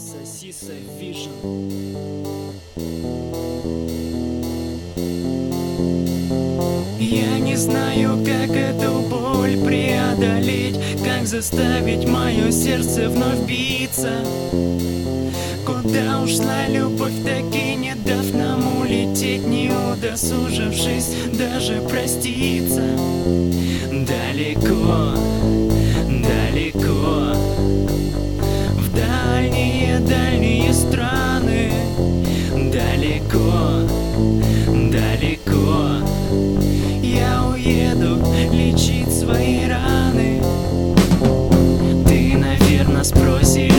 Сиса Vision. Я не знаю, как эту боль преодолеть, как заставить мое сердце вновь биться. Куда ушла любовь, так и не дав нам улететь, не удосужившись даже проститься. Далеко, далеко, в дальние страны. Далеко, далеко я уеду лечить свои раны. Ты, наверное, спросишь,